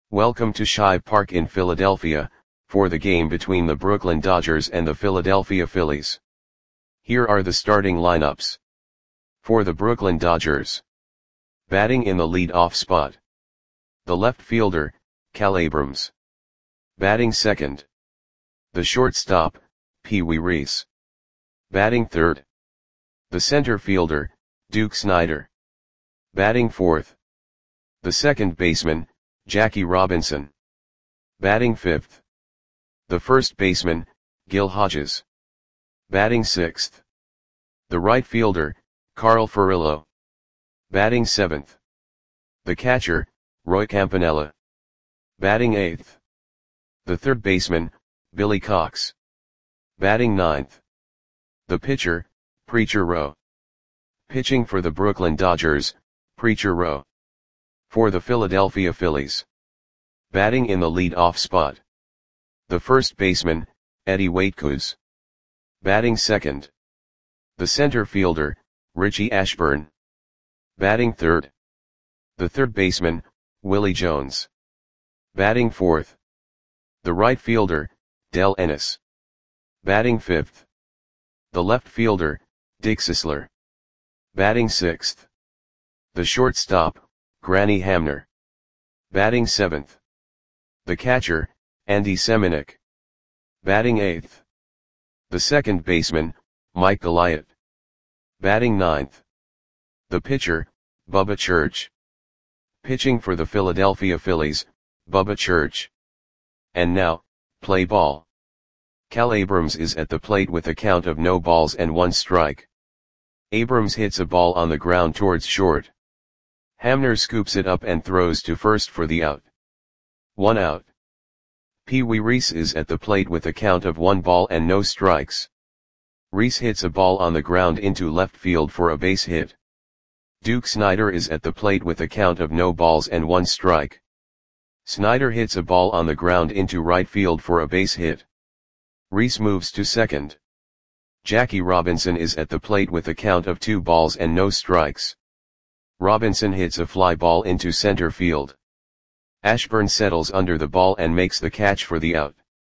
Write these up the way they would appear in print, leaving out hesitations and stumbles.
Welcome to Shibe Park in Philadelphia, for the game between the Brooklyn Dodgers and the Philadelphia Phillies. Here are the starting lineups. For the Brooklyn Dodgers. Batting in the lead-off spot. The left fielder, Cal Abrams. Batting second. The shortstop, Pee Wee Reese. Batting third. The center fielder, Duke Snider. Batting fourth. The second baseman, Jackie Robinson. Batting fifth. The first baseman, Gil Hodges. Batting sixth. The right fielder, Carl Furillo. Batting seventh. The catcher, Roy Campanella. Batting eighth. The third baseman, Billy Cox. Batting ninth. The pitcher, Preacher Rowe. Pitching for the Brooklyn Dodgers, Preacher Rowe. For the Philadelphia Phillies. Batting in the lead-off spot. The first baseman, Eddie Waitkus. Batting second. The center fielder, Richie Ashburn. Batting third. The third baseman, Willie Jones. Batting fourth. The right fielder, Del Ennis. Batting fifth. The left fielder, Dick Sisler. Batting sixth. The shortstop, Granny Hamner. Batting seventh. The catcher, Andy Semenuk. Batting eighth. The second baseman, Mike Goliath. Batting ninth. The pitcher, Bubba Church. Pitching for the Philadelphia Phillies, Bubba Church. And now, play ball. Cal Abrams is at the plate with a count of no balls and one strike. Abrams hits a ball on the ground towards short. Hamner scoops it up and throws to first for the out. 1 out. Pee Wee Reese is at the plate with a count of 1 ball and no strikes. Reese hits a ball on the ground into left field for a base hit. Duke Snider is at the plate with a count of no balls and 1 strike. Snider hits a ball on the ground into right field for a base hit. Reese moves to second. Jackie Robinson is at the plate with a count of 2 balls and no strikes. Robinson hits a fly ball into center field. Ashburn settles under the ball and makes the catch for the out.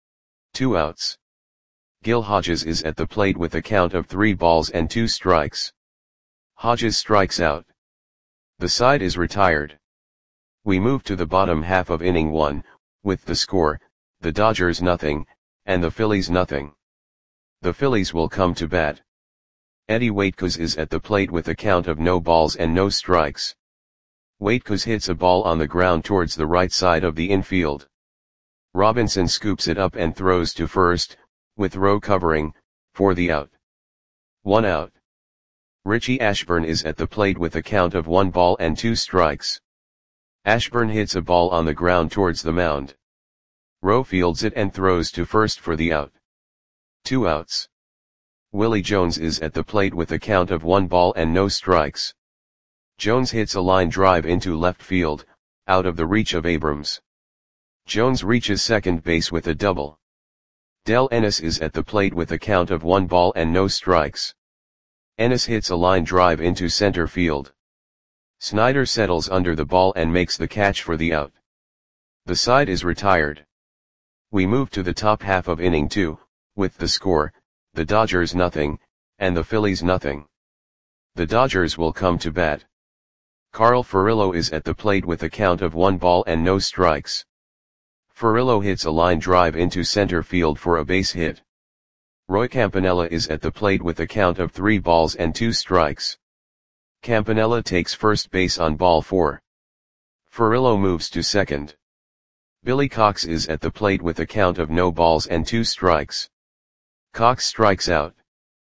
2 outs. Gil Hodges is at the plate with a count of 3 balls and 2 strikes. Hodges strikes out. The side is retired. We move to the bottom half of inning 1, with the score, the Dodgers nothing, and the Phillies nothing. The Phillies will come to bat. Eddie Waitkus is at the plate with a count of no balls and no strikes. Waitkus hits a ball on the ground towards the right side of the infield. Robinson scoops it up and throws to first, with Rowe covering, for the out. 1 out. Richie Ashburn is at the plate with a count of 1 ball and 2 strikes. Ashburn hits a ball on the ground towards the mound. Rowe fields it and throws to first for the out. 2 outs. Willie Jones is at the plate with a count of 1 ball and no strikes. Jones hits a line drive into left field, out of the reach of Abrams. Jones reaches second base with a double. Del Ennis is at the plate with a count of 1 ball and no strikes. Ennis hits a line drive into center field. Snider settles under the ball and makes the catch for the out. The side is retired. We move to the top half of inning 2, with the score, the Dodgers nothing, and the Phillies nothing. The Dodgers will come to bat. Carl Furillo is at the plate with a count of 1 ball and no strikes. Furillo hits a line drive into center field for a base hit. Roy Campanella is at the plate with a count of 3 balls and 2 strikes. Campanella takes first base on ball 4. Furillo moves to second. Billy Cox is at the plate with a count of no balls and 2 strikes. Cox strikes out.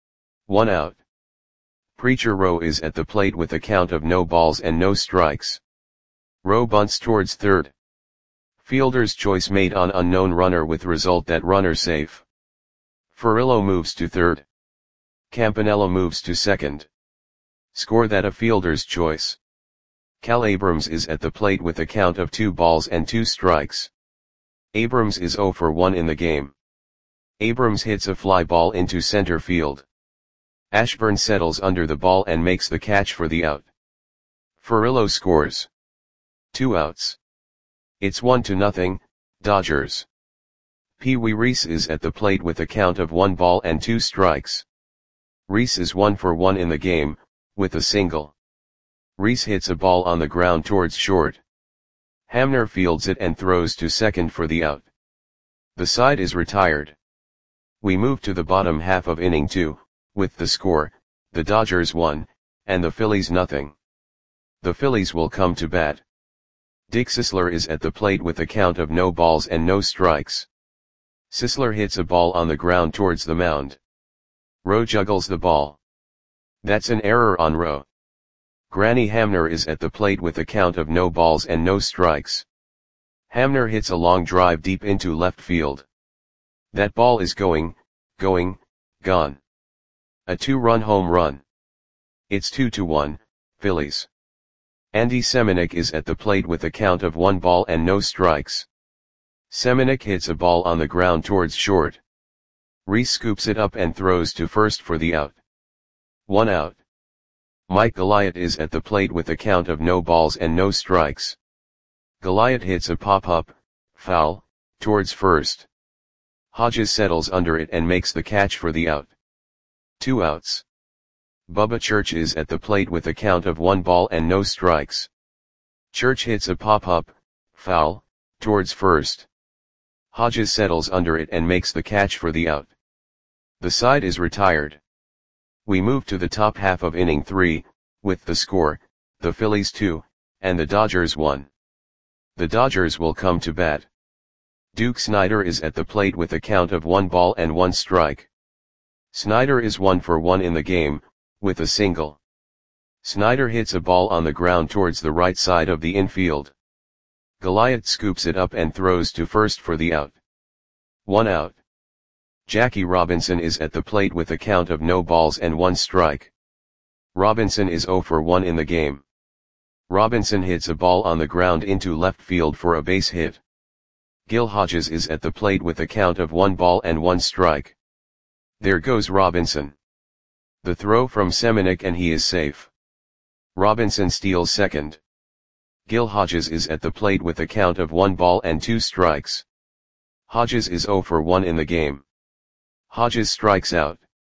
1 out. Preacher Rowe is at the plate with a count of no balls and no strikes. Rowe bunts towards third. Fielder's choice made on unknown runner with result that runner safe. Furillo moves to third. Campanella moves to second. Score that a fielder's choice. Cal Abrams is at the plate with a count of 2 balls and 2 strikes. Abrams is 0 for 1 in the game. Abrams hits a fly ball into center field. Ashburn settles under the ball and makes the catch for the out. Furillo scores. 2 outs. It's 1-0, Dodgers. Pee Wee Reese is at the plate with a count of 1 ball and 2 strikes. Reese is 1 for 1 in the game, with a single. Reese hits a ball on the ground towards short. Hamner fields it and throws to second for the out. The side is retired. We move to the bottom half of inning 2, with the score, the Dodgers 1, and the Phillies 0. The Phillies will come to bat. Dick Sisler is at the plate with a count of no balls and no strikes. Sisler hits a ball on the ground towards the mound. Rowe juggles the ball. That's an error on Rowe. Granny Hamner is at the plate with a count of no balls and no strikes. Hamner hits a long drive deep into left field. That ball is gone. A 2-run home run. It's 2-1, Phillies. Andy Semenuk is at the plate with a count of 1 ball and no strikes. Semenuk hits a ball on the ground towards short. Reese scoops it up and throws to first for the out. 1 out. Mike Goliath is at the plate with a count of no balls and no strikes. Goliath hits a pop-up, foul, towards first. Hodges settles under it and makes the catch for the out. 2 outs. Bubba Church is at the plate with a count of 1 ball and no strikes. Church hits a pop-up, foul, towards first. Hodges settles under it and makes the catch for the out. The side is retired. We move to the top half of inning 3, with the score, the Phillies 2, and the Dodgers 1. The Dodgers will come to bat. Duke Snider is at the plate with a count of 1 ball and 1 strike. Snider is 1 for 1 in the game, with a single. Snider hits a ball on the ground towards the right side of the infield. Goliath scoops it up and throws to first for the out. 1 out. Jackie Robinson is at the plate with a count of no balls and 1 strike. Robinson is 0 for 1 in the game. Robinson hits a ball on the ground into left field for a base hit. Gil Hodges is at the plate with a count of 1 ball and 1 strike. There goes Robinson. The throw from Semenuk and he is safe. Robinson steals second. Gil Hodges is at the plate with a count of 1 ball and 2 strikes. Hodges is 0 for 1 in the game. Hodges strikes out.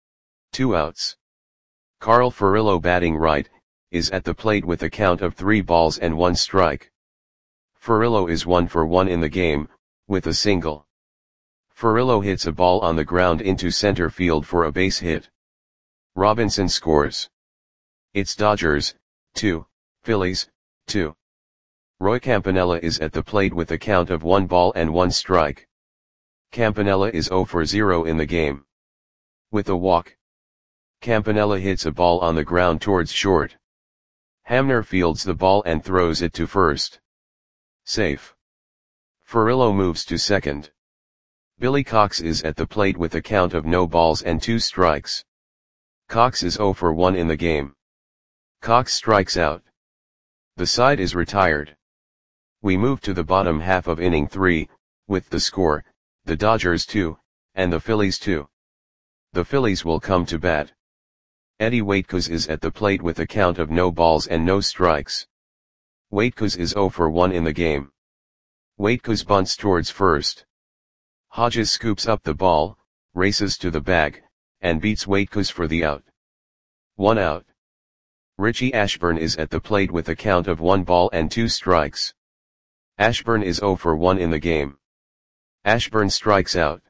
2 outs. Carl Furillo, batting right, is at the plate with a count of 3 balls and 1 strike. Furillo is 1 for 1 in the game, with a single. Furillo hits a ball on the ground into center field for a base hit. Robinson scores. It's Dodgers 2, Phillies 2. Roy Campanella is at the plate with a count of 1 ball and 1 strike. Campanella is 0 for 0 in the game. With a walk. Campanella hits a ball on the ground towards short. Hamner fields the ball and throws it to first. Safe. Furillo moves to second. Billy Cox is at the plate with a count of no balls and 2 strikes. Cox is 0 for 1 in the game. Cox strikes out. The side is retired. We move to the bottom half of inning 3, with the score, the Dodgers 2, and the Phillies 2. The Phillies will come to bat. Eddie Waitkos is at the plate with a count of no balls and no strikes. Waitkos is 0 for 1 in the game. Waitkos bunts towards first. Hodges scoops up the ball, races to the bag, and beats Waitkos for the out. 1 out. Richie Ashburn is at the plate with a count of 1 ball and 2 strikes. Ashburn is 0 for 1 in the game. Ashburn strikes out.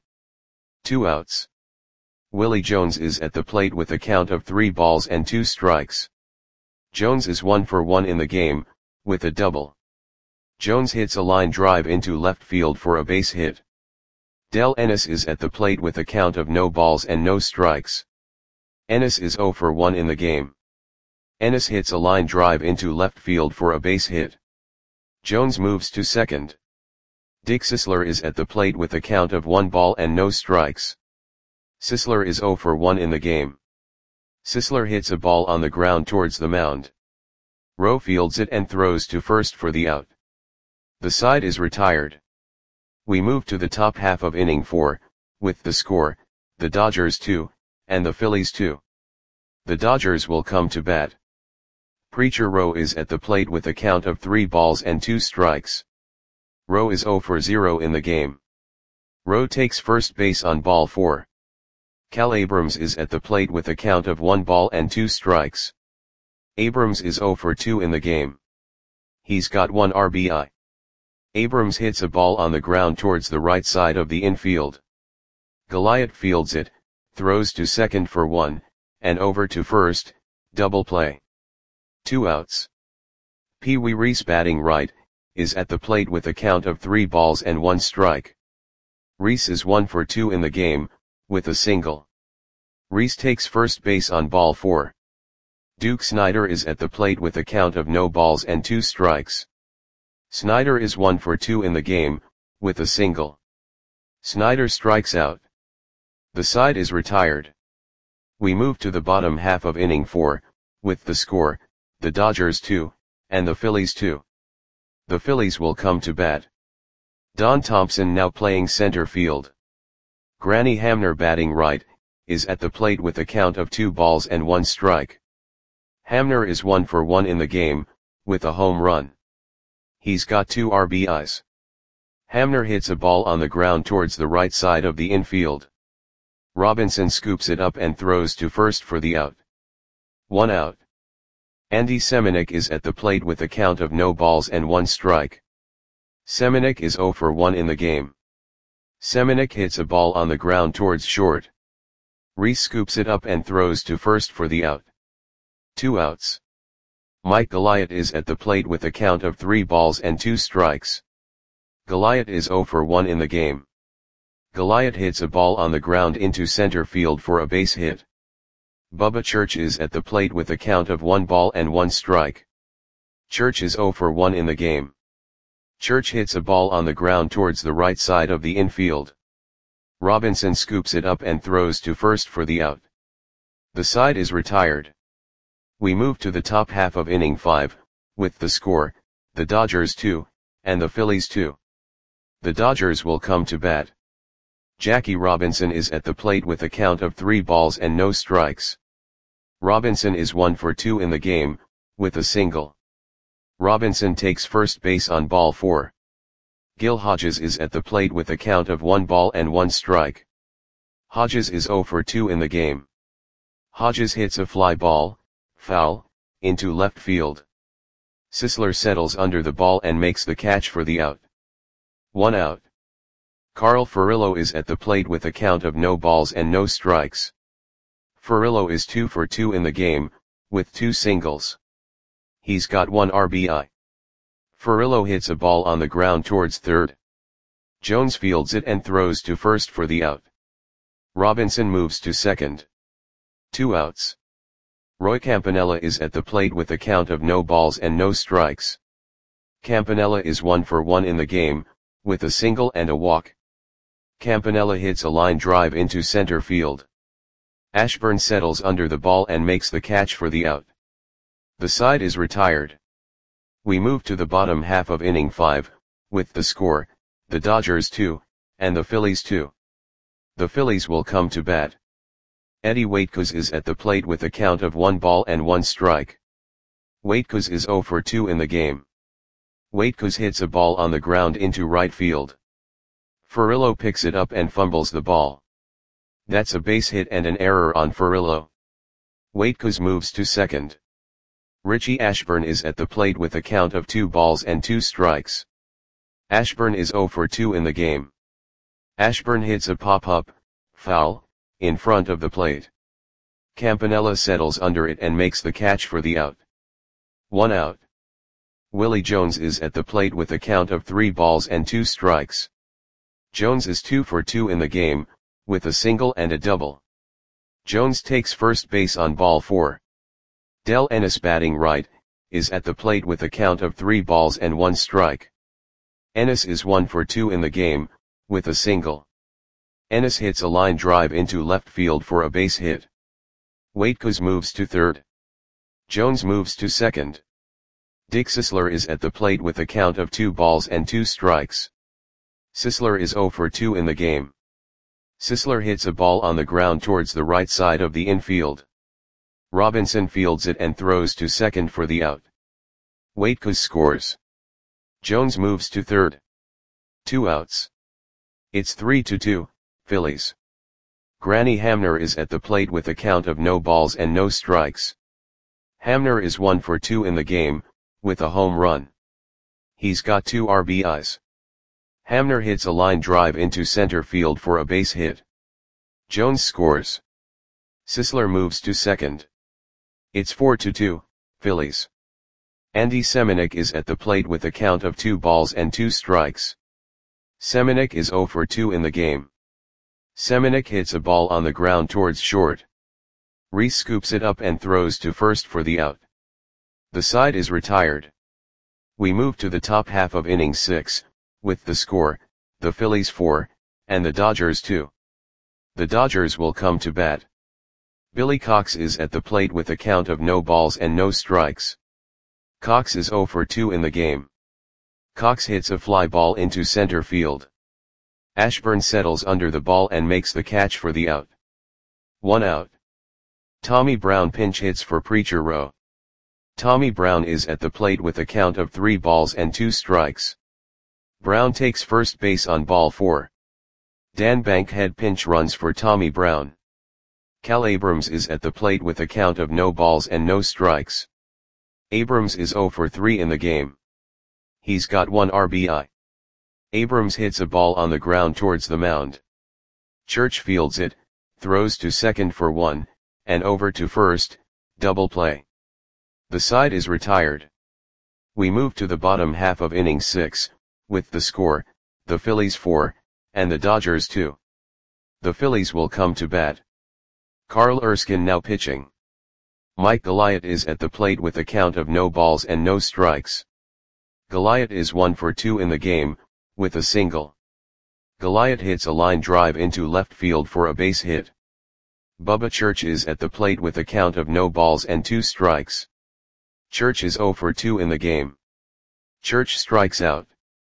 2 outs. Willie Jones is at the plate with a count of 3 balls and 2 strikes. Jones is 1 for 1 in the game, with a double. Jones hits a line drive into left field for a base hit. Del Ennis is at the plate with a count of no balls and no strikes. Ennis is 0 for 1 in the game. Ennis hits a line drive into left field for a base hit. Jones moves to second. Dick Sisler is at the plate with a count of 1 ball and no strikes. Sisler is 0 for 1 in the game. Sisler hits a ball on the ground towards the mound. Rowe fields it and throws to first for the out. The side is retired. We move to the top half of inning 4, with the score, the Dodgers 2, and the Phillies 2. The Dodgers will come to bat. Preacher Rowe is at the plate with a count of 3 balls and 2 strikes. Rowe is 0 for 0 in the game. Rowe takes first base on ball 4. Cal Abrams is at the plate with a count of 1 ball and 2 strikes. Abrams is 0 for 2 in the game. He's got 1 RBI. Abrams hits a ball on the ground towards the right side of the infield. Goliath fields it, throws to second for 1, and over to first, double play. 2 outs. Pee Wee Reese batting right, is at the plate with a count of 3 balls and 1 strike. Reese is 1 for 2 in the game, with a single. Reese takes first base on ball 4. Duke Snider is at the plate with a count of no balls and 2 strikes. Snider is 1 for 2 in the game, with a single. Snider strikes out. The side is retired. We move to the bottom half of inning 4, with the score, the Dodgers 2, and the Phillies 2. The Phillies will come to bat. Don Thompson now playing center field. Granny Hamner batting right, is at the plate with a count of 2 balls and 1 strike. Hamner is 1 for 1 in the game, with a home run. He's got 2 RBIs. Hamner hits a ball on the ground towards the right side of the infield. Robinson scoops it up and throws to first for the out. 1 out. Andy Semenuk is at the plate with a count of no balls and 1 strike. Semenuk is 0 for 1 in the game. Semenuk hits a ball on the ground towards short. Reese scoops it up and throws to first for the out. 2 outs. Mike Goliath is at the plate with a count of 3 balls and 2 strikes. Goliath is 0 for 1 in the game. Goliath hits a ball on the ground into center field for a base hit. Bubba Church is at the plate with a count of 1 ball and 1 strike. Church is 0 for 1 in the game. Church hits a ball on the ground towards the right side of the infield. Robinson scoops it up and throws to first for the out. The side is retired. We move to the top half of inning 5, with the score, the Dodgers 2, and the Phillies 2. The Dodgers will come to bat. Jackie Robinson is at the plate with a count of 3 balls and no strikes. Robinson is 1 for 2 in the game, with a single. Robinson takes first base on ball 4. Gil Hodges is at the plate with a count of 1 ball and 1 strike. Hodges is 0 for 2 in the game. Hodges hits a fly ball, foul, into left field. Sisler settles under the ball and makes the catch for the out. 1 out. Carl Furillo is at the plate with a count of no balls and no strikes. Furillo is 2 for 2 in the game, with 2 singles. He's got 1 RBI. Furillo hits a ball on the ground towards third. Jones fields it and throws to first for the out. Robinson moves to second. 2 outs. Roy Campanella is at the plate with a count of no balls and no strikes. Campanella is 1 for 1 in the game, with a single and a walk. Campanella hits a line drive into center field. Ashburn settles under the ball and makes the catch for the out. The side is retired. We move to the bottom half of inning 5, with the score, the Dodgers 2, and the Phillies 2. The Phillies will come to bat. Eddie Waitkus is at the plate with a count of 1 ball and 1 strike. Waitkus is 0 for 2 in the game. Waitkus hits a ball on the ground into right field. Furillo picks it up and fumbles the ball. That's a base hit and an error on Furillo. Waitkus moves to second. Richie Ashburn is at the plate with a count of 2 balls and 2 strikes. Ashburn is 0 for 2 in the game. Ashburn hits a pop-up, foul, in front of the plate. Campanella settles under it and makes the catch for the out. 1 out. Willie Jones is at the plate with a count of 3 balls and 2 strikes. Jones is 2 for 2 in the game, with a single and a double. Jones takes first base on ball 4. Del Ennis batting right, is at the plate with a count of 3 balls and 1 strike. Ennis is 1 for 2 in the game, with a single. Ennis hits a line drive into left field for a base hit. Waitkus moves to third. Jones moves to second. Dick Sisler is at the plate with a count of 2 balls and 2 strikes. Sisler is 0 for 2 in the game. Sisler hits a ball on the ground towards the right side of the infield. Robinson fields it and throws to second for the out. Waitkus scores. Jones moves to third. 2 outs. It's 3-2, Phillies. Granny Hamner is at the plate with a count of no balls and no strikes. Hamner is 1 for 2 in the game, with a home run. He's got 2 RBIs. Hamner hits a line drive into center field for a base hit. Jones scores. Sisler moves to second. It's 4-2, Phillies. Andy Semenuk is at the plate with a count of 2 balls and 2 strikes. Semenuk is 0 for 2 in the game. Semenuk hits a ball on the ground towards short. Reese scoops it up and throws to first for the out. The side is retired. We move to the top half of inning 6, with the score, the Phillies 4, and the Dodgers 2. The Dodgers will come to bat. Billy Cox is at the plate with a count of no balls and no strikes. Cox is 0 for 2 in the game. Cox hits a fly ball into center field. Ashburn settles under the ball and makes the catch for the out. 1 out. Tommy Brown pinch hits for Preacher Row. Tommy Brown is at the plate with a count of 3 balls and 2 strikes. Brown takes first base on ball 4. Dan Bankhead pinch runs for Tommy Brown. Cal Abrams is at the plate with a count of no balls and no strikes. Abrams is 0 for 3 in the game. He's got 1 RBI. Abrams hits a ball on the ground towards the mound. Church fields it, throws to second for 1, and over to first, double play. The side is retired. We move to the bottom half of inning 6, with the score, the Phillies 4, and the Dodgers 2. The Phillies will come to bat. Carl Erskine now pitching. Mike Goliath is at the plate with a count of no balls and no strikes. Goliath is 1 for 2 in the game, with a single. Goliath hits a line drive into left field for a base hit. Bubba Church is at the plate with a count of no balls and 2 strikes. Church is 0 for 2 in the game. Church strikes out.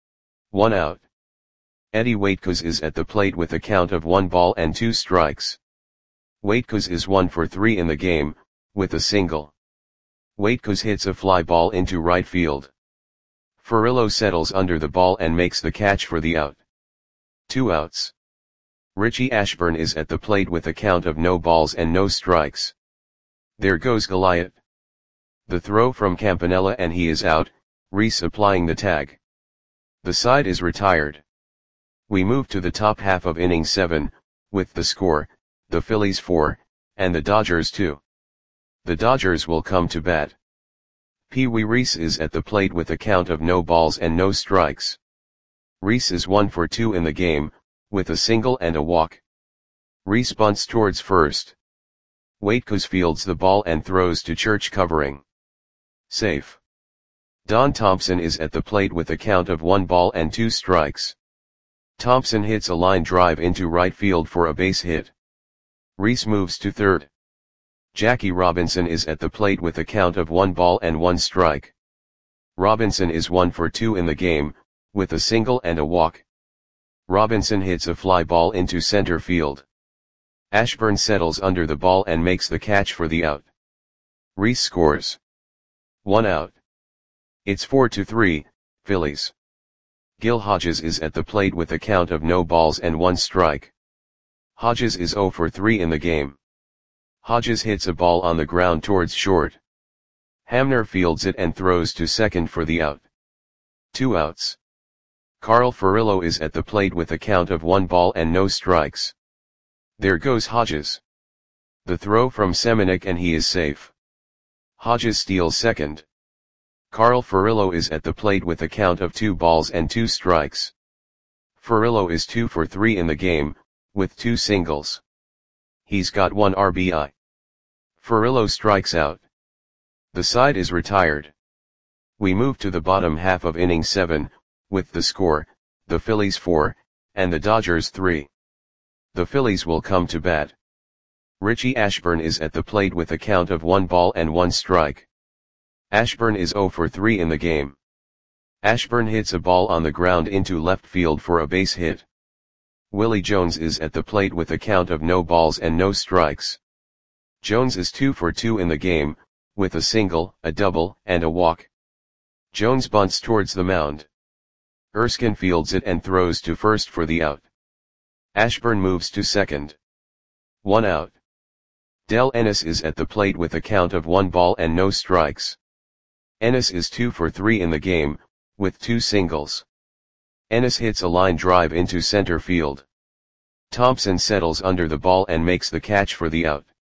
1 out. Eddie Waitkos is at the plate with a count of 1 ball and 2 strikes. Waitkos is 1 for 3 in the game, with a single. Waitkos hits a fly ball into right field. Furillo settles under the ball and makes the catch for the out. 2 outs. Richie Ashburn is at the plate with a count of no balls and no strikes. There goes Goliath. The throw from Campanella and he is out, Reese applying the tag. The side is retired. We move to the top half of inning 7, with the score, the Phillies 4, and the Dodgers 2. The Dodgers will come to bat. Pee Wee Reese is at the plate with a count of no balls and no strikes. Reese is 1 for 2 in the game, with a single and a walk. Reese bunts towards first. Waitkos fields the ball and throws to Church covering. Safe. Don Thompson is at the plate with a count of 1 ball and 2 strikes. Thompson hits a line drive into right field for a base hit. Reese moves to third. Jackie Robinson is at the plate with a count of 1 ball and 1 strike. Robinson is 1 for 2 in the game, with a single and a walk. Robinson hits a fly ball into center field. Ashburn settles under the ball and makes the catch for the out. Reese scores. 1 out. It's 4-3, Phillies. Gil Hodges is at the plate with a count of no balls and 1 strike. Hodges is 0 for 3 in the game. Hodges hits a ball on the ground towards short. Hamner fields it and throws to second for the out. 2 outs. Carl Furillo is at the plate with a count of 1 ball and no strikes. There goes Hodges. The throw from Semenuk and he is safe. Hodges steals second. Carl Furillo is at the plate with a count of 2 balls and 2 strikes. Furillo is 2 for 3 in the game, with 2 singles. He's got 1 RBI. Furillo strikes out. The side is retired. We move to the bottom half of inning 7, with the score, the Phillies 4, and the Dodgers 3. The Phillies will come to bat. Richie Ashburn is at the plate with a count of 1 ball and 1 strike. Ashburn is 0 for 3 in the game. Ashburn hits a ball on the ground into left field for a base hit. Willie Jones is at the plate with a count of no balls and no strikes. Jones is 2 for 2 in the game, with a single, a double, and a walk. Jones bunts towards the mound. Erskine fields it and throws to first for the out. Ashburn moves to second. 1 out. Del Ennis is at the plate with a count of 1 ball and no strikes. Ennis is 2 for 3 in the game, with 2 singles. Ennis hits a line drive into center field. Thompson settles under the ball and makes the catch for the out.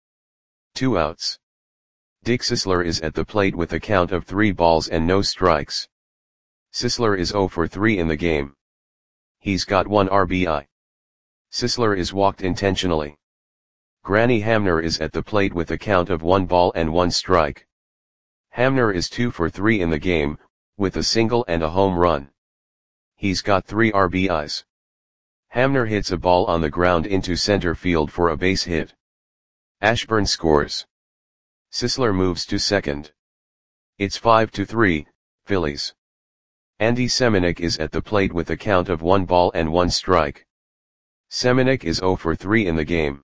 2 outs. Dick Sisler is at the plate with a count of 3 balls and no strikes. Sisler is 0 for 3 in the game. He's got 1 RBI. Sisler is walked intentionally. Granny Hamner is at the plate with a count of 1 ball and 1 strike. Hamner is 2 for 3 in the game, with a single and a home run. He's got 3 RBIs. Hamner hits a ball on the ground into center field for a base hit. Ashburn scores. Sisler moves to second. It's 5-3, Phillies. Andy Semenuk is at the plate with a count of 1 ball and 1 strike. Semenuk is 0 for 3 in the game.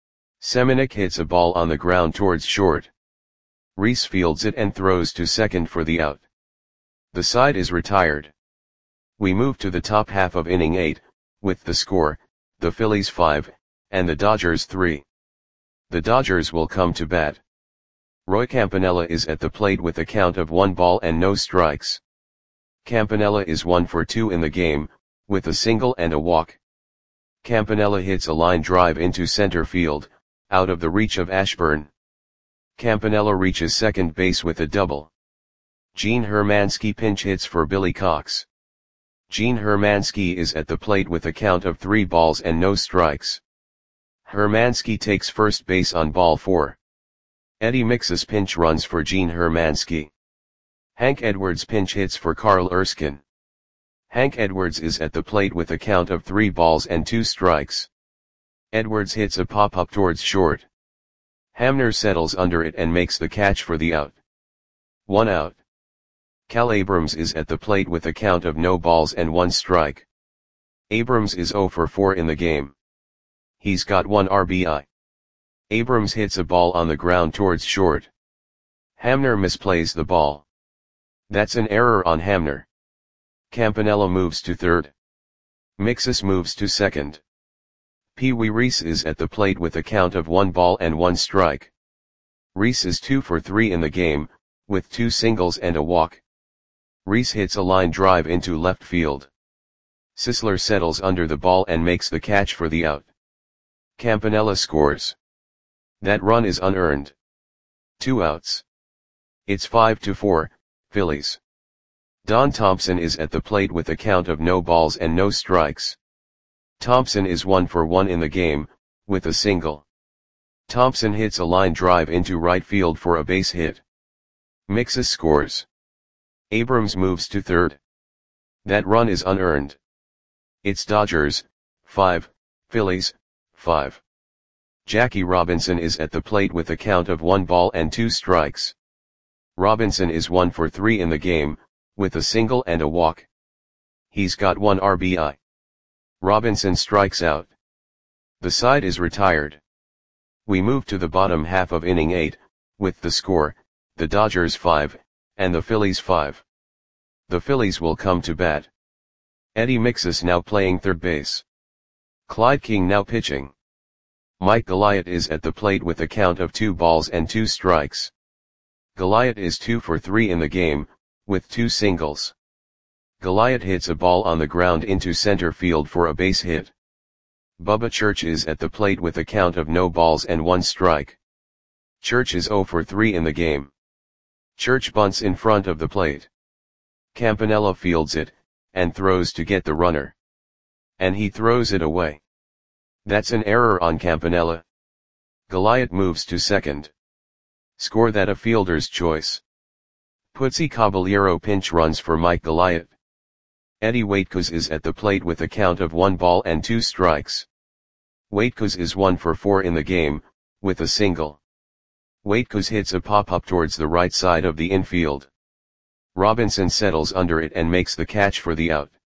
Semenuk hits a ball on the ground towards short. Reese fields it and throws to second for the out. The side is retired. We move to the top half of inning 8, with the score, the Phillies 5, and the Dodgers 3. The Dodgers will come to bat. Roy Campanella is at the plate with a count of 1 ball and no strikes. Campanella is 1 for 2 in the game, with a single and a walk. Campanella hits a line drive into center field, out of the reach of Ashburn. Campanella reaches second base with a double. Gene Hermansky pinch hits for Billy Cox. Gene Hermansky is at the plate with a count of 3 balls and no strikes. Hermansky takes first base on ball 4. Eddie Mixus pinch runs for Gene Hermansky. Hank Edwards pinch hits for Carl Erskine. Hank Edwards is at the plate with a count of 3 balls and 2 strikes. Edwards hits a pop-up towards short. Hamner settles under it and makes the catch for the out. 1 out. Cal Abrams is at the plate with a count of no balls and 1 strike. Abrams is 0 for 4 in the game. He's got 1 RBI. Abrams hits a ball on the ground towards short. Hamner misplays the ball. That's an error on Hamner. Campanella moves to third. Mixus moves to second. Pee Wee Reese is at the plate with a count of 1 ball and 1 strike. Reese is 2 for 3 in the game, with 2 singles and a walk. Reese hits a line drive into left field. Sisler settles under the ball and makes the catch for the out. Campanella scores. That run is unearned. 2 outs. It's 5-4, Phillies. Don Thompson is at the plate with a count of no balls and no strikes. Thompson is 1 for 1 in the game, with a single. Thompson hits a line drive into right field for a base hit. Mixus scores. Abrams moves to third. That run is unearned. It's Dodgers, 5, Phillies, 5. Jackie Robinson is at the plate with a count of 1 ball and 2 strikes. Robinson is 1 for 3 in the game, with a single and a walk. He's got 1 RBI. Robinson strikes out. The side is retired. We move to the bottom half of inning 8, with the score, the Dodgers 5, and the Phillies 5. The Phillies will come to bat. Eddie Mixus now playing third base. Clyde King now pitching. Mike Goliath is at the plate with a count of 2 balls and 2 strikes. Goliath is 2 for 3 in the game, with 2 singles. Goliath hits a ball on the ground into center field for a base hit. Bubba Church is at the plate with a count of no balls and 1 strike. Church is 0 for 3 in the game. Church bunts in front of the plate. Campanella fields it, and throws to get the runner. And he throws it away. That's an error on Campanella. Goliath moves to second. Score that a fielder's choice. Putzi Caballero pinch runs for Mike Goliath. Eddie Waitkos is at the plate with a count of 1 ball and 2 strikes. Waitkos is 1 for 4 in the game, with a single. Waitkos hits a pop-up towards the right side of the infield. Robinson settles under it and makes the catch for the out.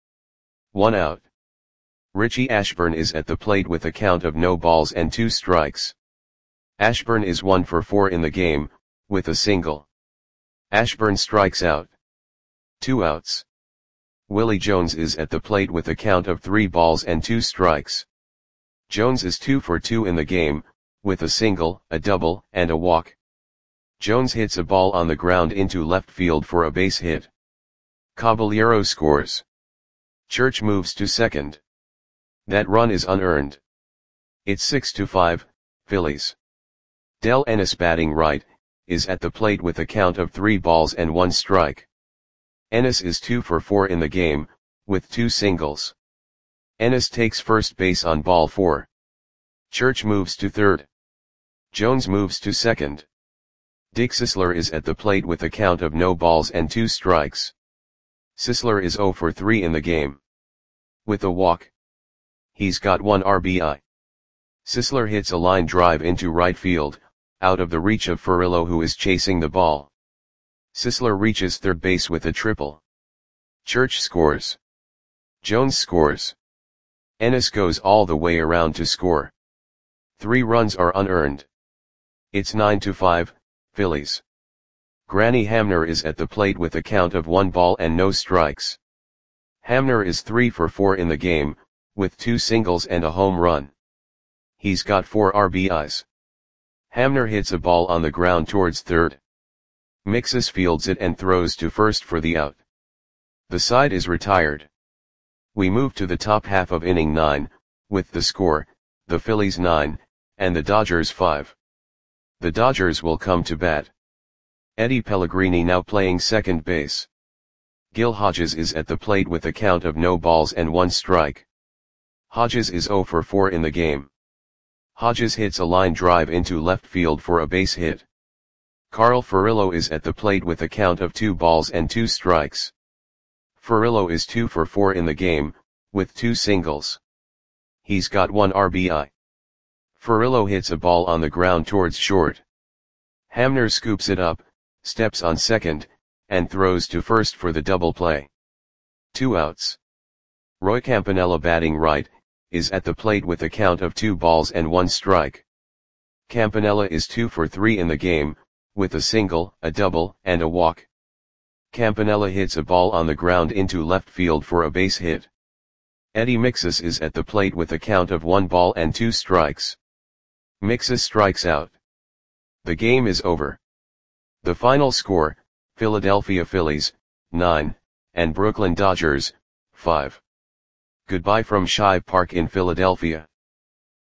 1 out. Richie Ashburn is at the plate with a count of no balls and 2 strikes. Ashburn is 1 for 4 in the game, with a single. Ashburn strikes out. 2 outs. Willie Jones is at the plate with a count of 3 balls and 2 strikes. Jones is 2 for 2 in the game, with a single, a double, and a walk. Jones hits a ball on the ground into left field for a base hit. Caballero scores. Church moves to second. That run is unearned. It's 6-5, Phillies. Del Ennis, batting right, is at the plate with a count of 3 balls and 1 strike. Ennis is 2 for 4 in the game, with 2 singles. Ennis takes first base on ball 4. Church moves to third. Jones moves to second. Dick Sisler is at the plate with a count of no balls and 2 strikes. Sisler is 0 for 3 in the game. With a walk. He's got 1 RBI. Sisler hits a line drive into right field, out of the reach of Furillo, who is chasing the ball. Sisler reaches third base with a triple. Church scores. Jones scores. Ennis goes all the way around to score. 3 runs are unearned. It's 9-5, Phillies. Granny Hamner is at the plate with a count of 1 ball and no strikes. Hamner is 3 for 4 in the game, with 2 singles and a home run. He's got 4 RBIs. Hamner hits a ball on the ground towards third. Mixes fields it and throws to first for the out. The side is retired. We move to the top half of inning 9, with the score, the Phillies 9, and the Dodgers 5. The Dodgers will come to bat. Eddie Pellegrini now playing second base. Gil Hodges is at the plate with a count of no balls and 1 strike. Hodges is 0 for 4 in the game. Hodges hits a line drive into left field for a base hit. Carl Furillo is at the plate with a count of 2 balls and 2 strikes. Furillo is 2 for 4 in the game, with 2 singles. He's got 1 RBI. Furillo hits a ball on the ground towards short. Hamner scoops it up, steps on second, and throws to first for the double play. 2 outs. Roy Campanella, batting right, is at the plate with a count of 2 balls and 1 strike. Campanella is 2 for 3 in the game, with a single, a double, and a walk. Campanella hits a ball on the ground into left field for a base hit. Eddie Mixes is at the plate with a count of 1 ball and 2 strikes. Mixes strikes out. The game is over. The final score, Philadelphia Phillies, 9, and Brooklyn Dodgers, 5. Goodbye from Shive Park in Philadelphia.